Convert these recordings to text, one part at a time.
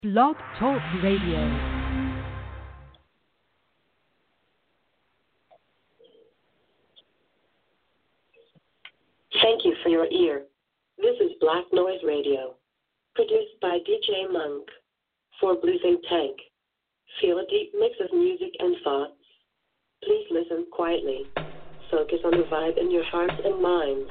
Blog Talk Radio. Thank you for your ear. This is Black Noise Radio, produced by DJ Monk for Blue Think Tank. Feel a deep mix of music and thoughts. Please listen quietly. Focus on the vibe in your hearts and minds.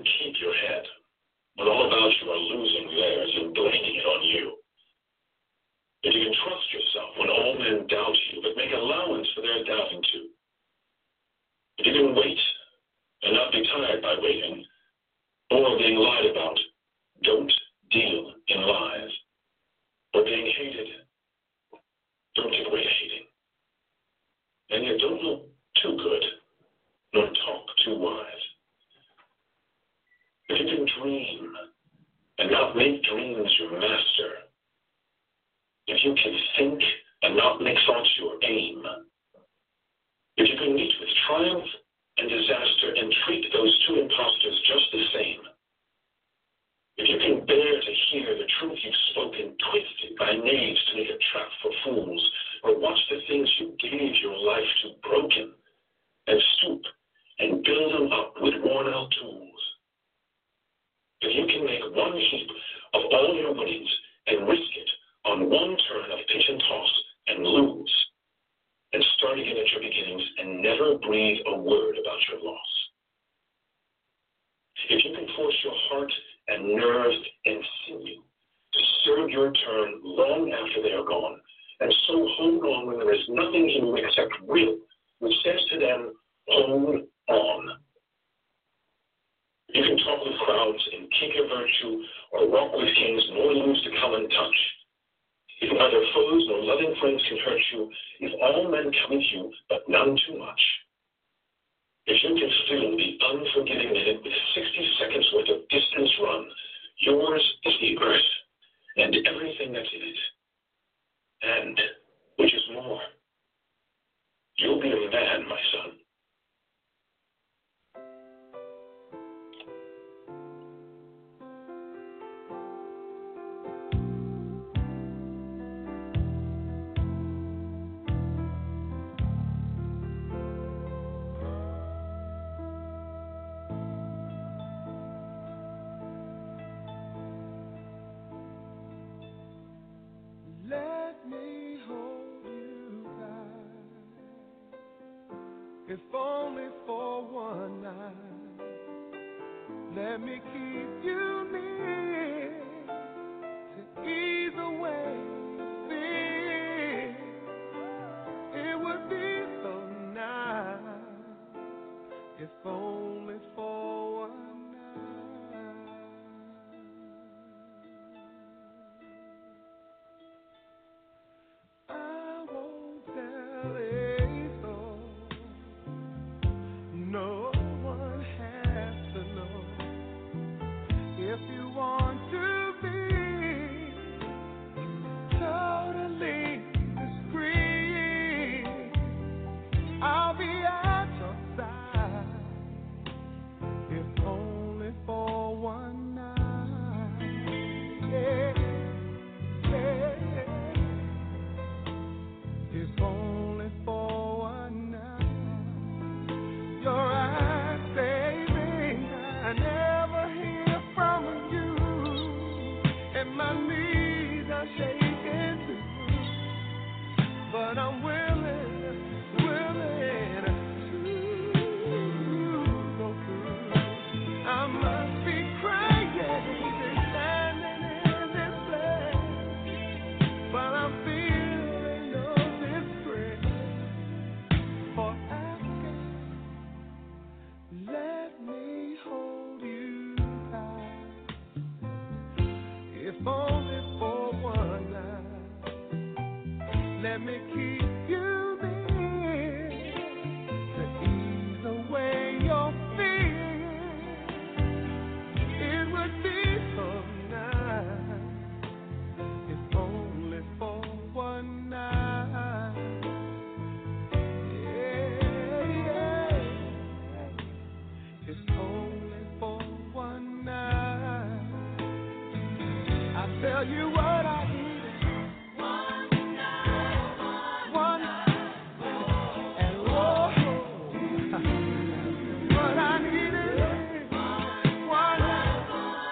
keep your head, when all about you are losing theirs and blaming it on you. If you can trust yourself when all men doubt you, but make allowance for their doubting too. If you can wait and not be tired by waiting, or being lied about, don't deal in lies. Or being hated, don't give way to hating. And yet don't look too good, nor talk too wise. If you can dream and not make dreams your master, if you can think and not make thoughts your aim, if you can meet with triumph and disaster and treat those two impostors just the same, if you can bear to hear the truth you've spoken twisted by knaves to make a trap for fools, or watch the things you gave your life to broken, and stoop and build them up with worn-out tools, if you can make one heap of all your winnings and risk it on one turn of pitch and toss and lose, and start again at your beginnings and never breathe a word about your loss, if you can force your heart and nerves and sinew to serve your turn long after they are gone, and so hold on when there is nothing in you except will, which says to them, hold on. You can talk with crowds and keep your virtue, or walk with kings nor lose to come and touch. If neither foes nor loving friends can hurt you, if all men come with you, but none too much, if you can fill the unforgiving minute with 60 seconds worth of distance run, yours is the earth and everything that's in it. And, which is more, you'll be a man, my son. If only for one night, let me keep you near to ease away fear. It would be so nice if only for one night. I won't tell it. No one has to know. If you want to be totally discreet, I'll be at your side, if only for one night. Yeah, yeah. If only for one night. Your eyes saving, I never hear from you, and my knees are shaking too, but I'm willing to go through. I must be crazy standing in this place, but I'm feeling no disgrace for asking. Let me hold you tight, if only for one night. Let me keep you near to ease away your fear. It would be so nice if only for one night. It's only for one night. I tell you what I need. One night, and oh, what I need is one night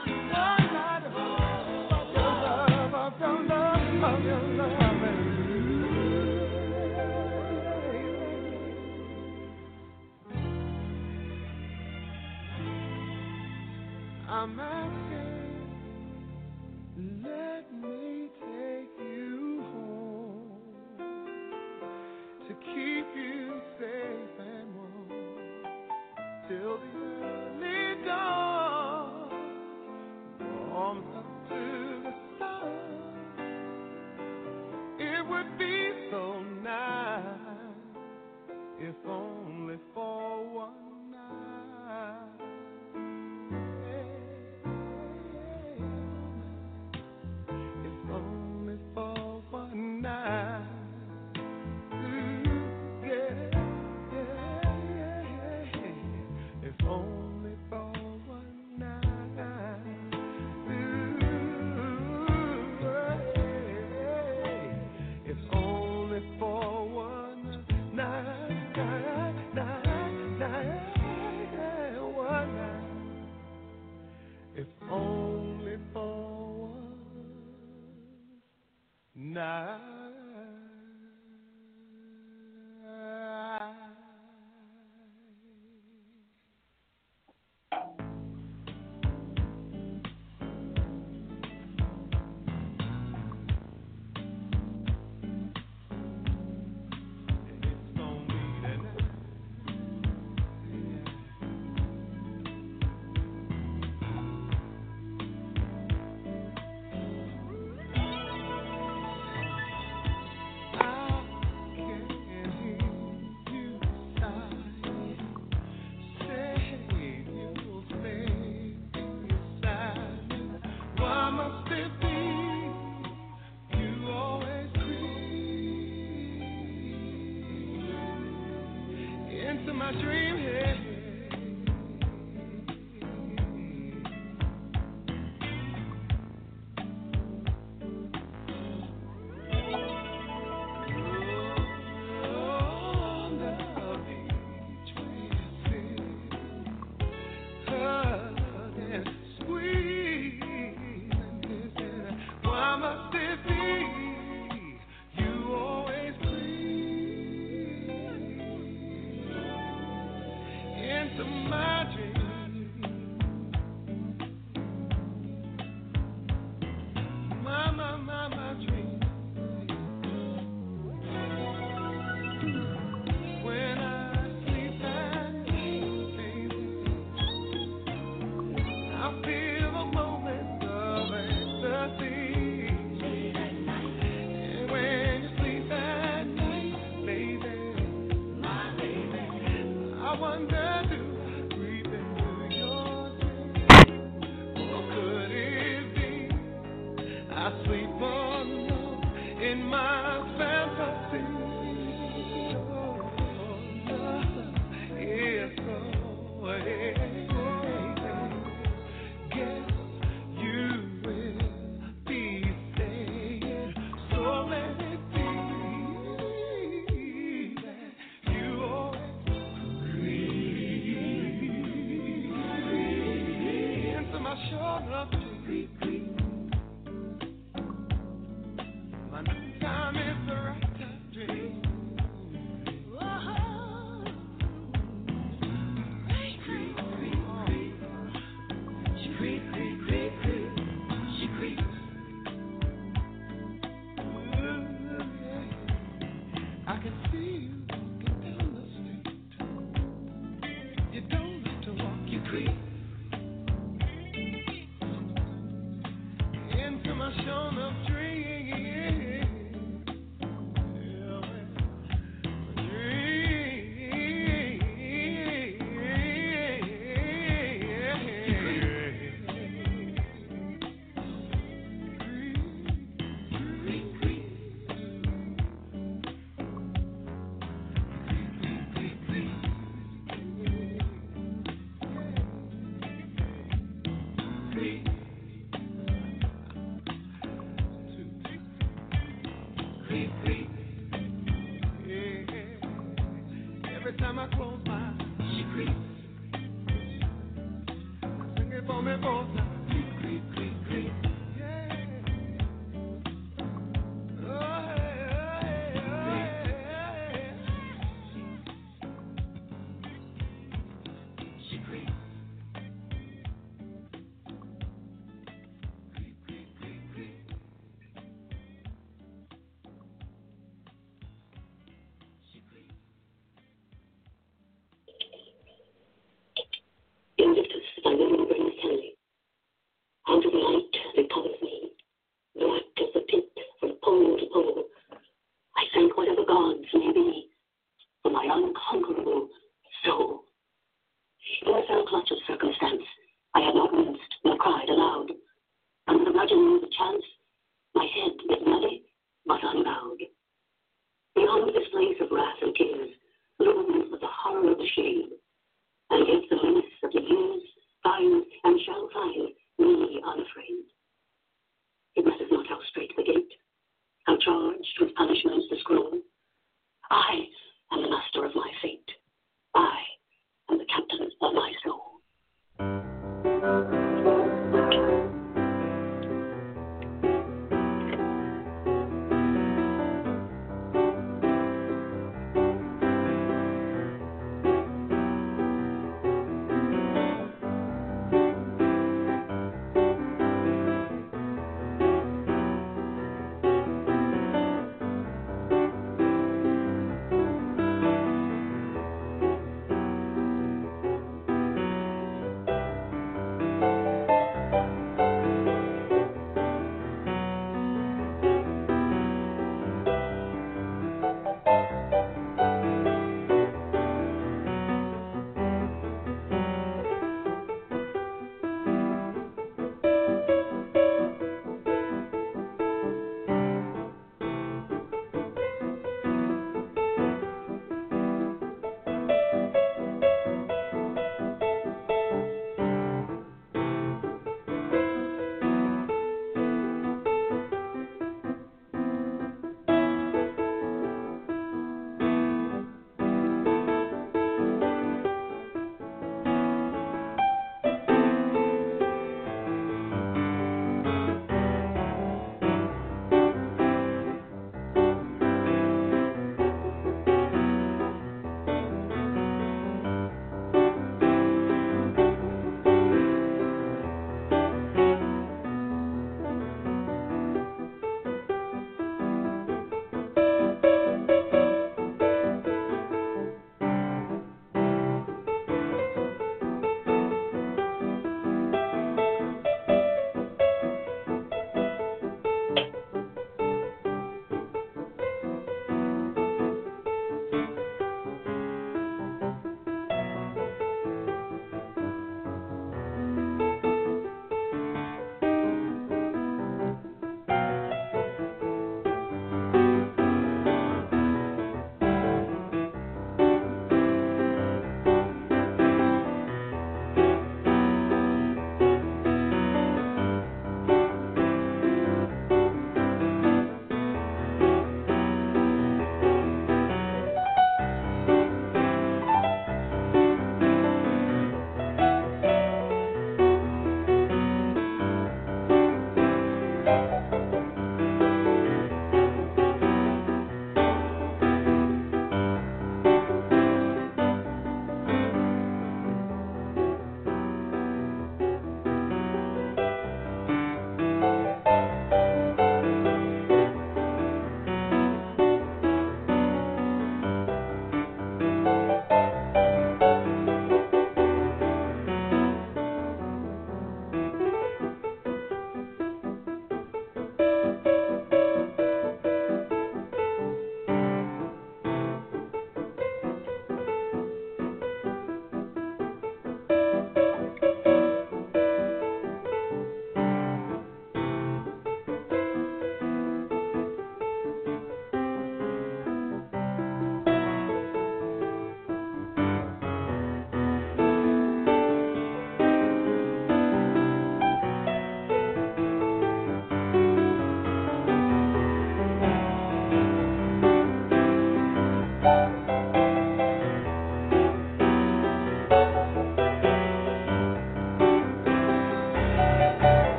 of your love. I'm asking, let me take you home to keep you safe and warm till the early dawn warms up to the sun. It would be so nice if only for one night. If only for one night. If only for one night. If only for one night, one night. If only for one night. My dream head. On the beach hug and squeeze and kissing. Why must it be you always into my dreams, my dreams. When I sleep at night, baby, I feel a moment of ecstasy. And when you sleep at night, baby, my baby, I wonder. I sleep alone in my fantasy. Oh, it's so guess you will be staying. So let it be that you always breathe into my shoulder. Time is the right time to dream. She creeps. I can see you walking down the street. You don't have to walk, you creep into my shoulder dream. Every time I close my eyes, she creeps. Sing it for me both times. Creep, creep, creep. Yeah. Oh, She creeps. touch of circumstance, I had not winced,